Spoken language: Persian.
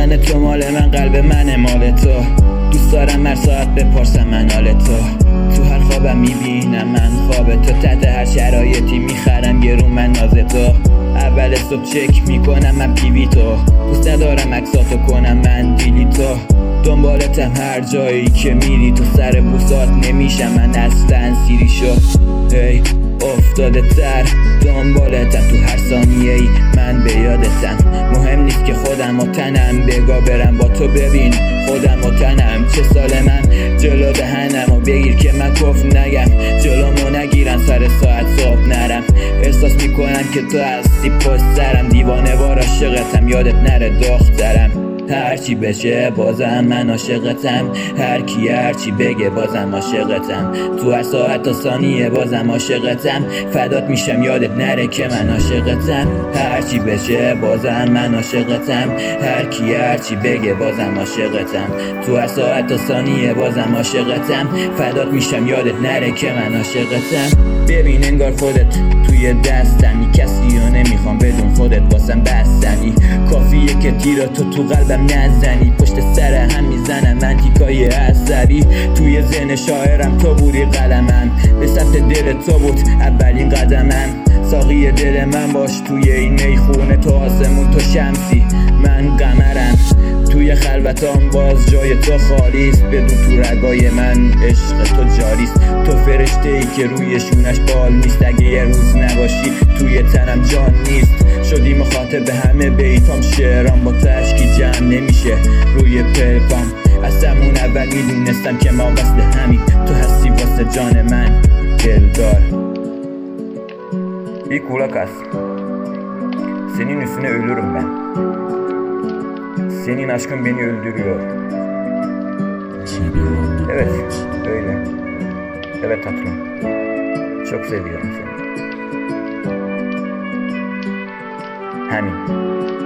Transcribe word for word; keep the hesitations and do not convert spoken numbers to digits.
بدن تو مال من، قلب من مال تو. دوست دارم هر ساعت بپرسم من حال تو. تو هر خوابم میبینم من خواب تو. تحت هر شرایطی میخرم گرون من ناز تو. اول صبح چک میکنم من پیوی تو. دوست ندارم عکساتو کنم من دیلی تو. دنبالتم هر جایی که میری تو. سر بوسات نمیشم من اصلا سیری شد. هی افتاده تر دنبالتم تو هر ثانیه ای من به یادتم. مهم نیست که خودم و تنم بگا برم با تو ببین خودم و تنم. چه سال من جلو دهنم و بگیر که من کف نگم. جلومو نگیرن سر ساعت صبح نرم. احساس میکنم که تو هستی پشت سرم. دیوانه وار عاشقتم یادت نره دخترم. هرچی بشه بازم من عاشقتم. هر کی هرچی بگه بازم عاشقتم. تو هر ساعت تا ثانیه بازم عاشقتم. فدات میشم یادت نره که من عاشقتم. هرچی بشه بازم من عاشقتم. هر کی هرچی بگه بازم عاشقتم. تو هر ساعت تا ثانیه بازم عاشقتم. فدات میشم یادت نره که من عاشقتم. ببین انگار خودت توی دستمی. کسی رو نمیخوام بدون خودت واسم بستنی. کافیه که تیر تو تو قلبم نزنی. پشت سر هم میزنم من تیکای عصبی. توی ذهن شاعرم تو بودی قلمم. به سمت دل تو بود اولین قدمم. ساقی دل من باش توی این میخونه. تو آسمون تو شمسی من قمرم. توی خلوتام باز جای تو خالیست. بدون تو رگای من عشق تو جاریست. تو فرشته ای که روی شونش بال نیست. اگه یه روز نباشی توی تنم جان نیست. شدی مخاطب همه بیتام. شعرام با تشکی جمع نمیشه روی پلکام. از همون evel میدونستم که ما وصل همین. تو هستی واسه جان من دلدار. Bir kulak as. Senin üstüne ölürüm ben. Senin aşkın beni öldürüyor. Evet, öyle. Evet tatlım. Çok seviyorum seni. Hani